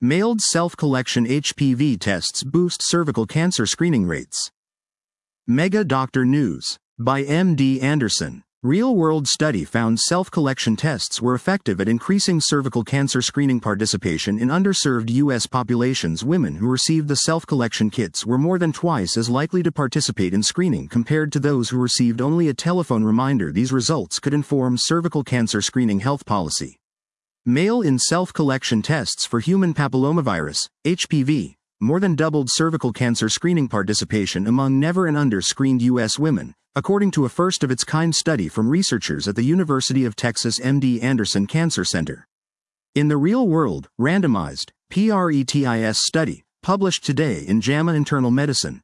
Mailed self-collection HPV tests boost cervical cancer screening rates. Mega Doctor News. By MD Anderson. Real-world study found self-collection tests were effective at increasing cervical cancer screening participation in underserved U.S. populations. Women who received the self-collection kits were more than twice as likely to participate in screening compared to those who received only a telephone reminder. These results could inform cervical cancer screening health policy. Mail-in self-collection tests for human papillomavirus, HPV, more than doubled cervical cancer screening participation among never and under-screened U.S. women, according to a first-of-its-kind study from researchers at the University of Texas MD Anderson Cancer Center. In the real-world, randomized, PRETIS study, published today in JAMA Internal Medicine,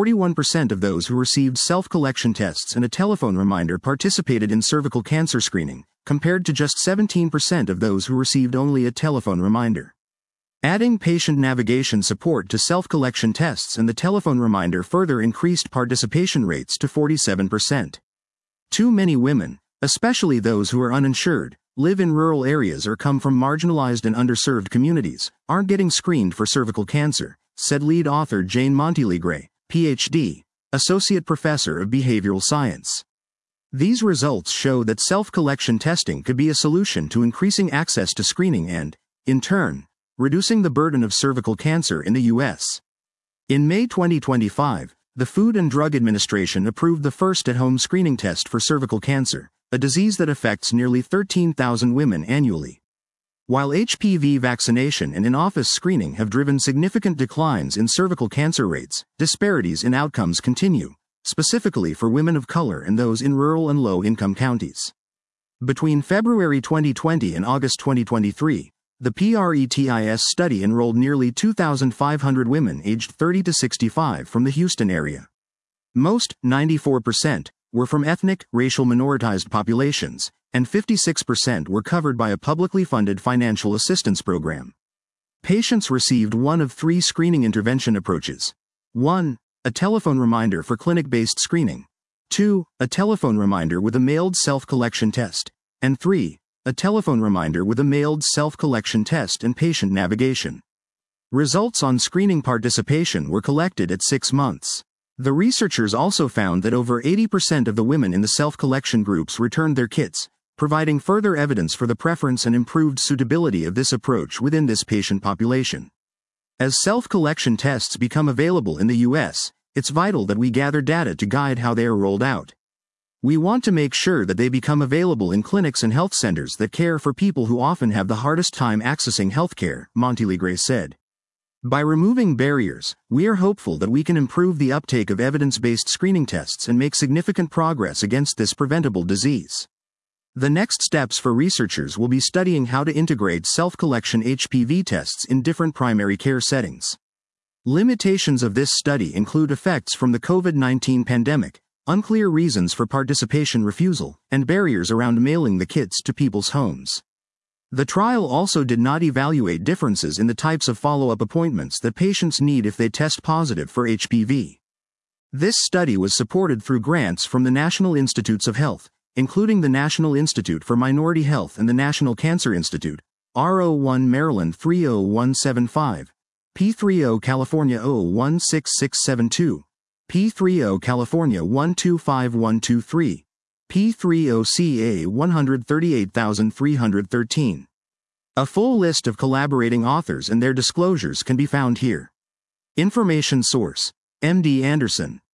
41% of those who received self-collection tests and a telephone reminder participated in cervical cancer screening, compared to just 17% of those who received only a telephone reminder. Adding patient navigation support to self-collection tests and the telephone reminder further increased participation rates to 47%. Too many women, especially those who are uninsured, live in rural areas or come from marginalized and underserved communities, aren't getting screened for cervical cancer, said lead author Jane Montealegre, Ph.D., Associate Professor of Behavioral Science. These results show that self-collection testing could be a solution to increasing access to screening and, in turn, reducing the burden of cervical cancer in the U.S. In May 2025, the Food and Drug Administration approved the first at-home screening test for cervical cancer, a disease that affects nearly 13,000 women annually. While HPV vaccination and in-office screening have driven significant declines in cervical cancer rates, disparities in outcomes continue, specifically for women of color and those in rural and low-income counties. Between February 2020 and August 2023, the PRETIS study enrolled nearly 2,500 women aged 30 to 65 from the Houston area. Most, 94%, were from ethnic, racial minoritized populations, and 56% were covered by a publicly funded financial assistance program. Patients received one of three screening intervention approaches. 1. A telephone reminder for clinic-based screening. 2. A telephone reminder with a mailed self-collection test. And 3. A telephone reminder with a mailed self-collection test and patient navigation. Results on screening participation were collected at 6 months. The researchers also found that over 80% of the women in the self-collection groups returned their kits, providing further evidence for the preference and improved suitability of this approach within this patient population. As self-collection tests become available in the U.S., it's vital that we gather data to guide how they are rolled out. We want to make sure that they become available in clinics and health centers that care for people who often have the hardest time accessing healthcare, Montealegre said. By removing barriers, we are hopeful that we can improve the uptake of evidence-based screening tests and make significant progress against this preventable disease. The next steps for researchers will be studying how to integrate self-collection HPV tests in different primary care settings. Limitations of this study include effects from the COVID-19 pandemic, unclear reasons for participation refusal, and barriers around mailing the kits to people's homes. The trial also did not evaluate differences in the types of follow-up appointments that patients need if they test positive for HPV. This study was supported through grants from the National Institutes of Health, including the National Institute for Minority Health and the National Cancer Institute, R01 Maryland 30175, P30 California 016672, P30 California 125123, P30CA 138313. A full list of collaborating authors and their disclosures can be found here. Information source: MD Anderson.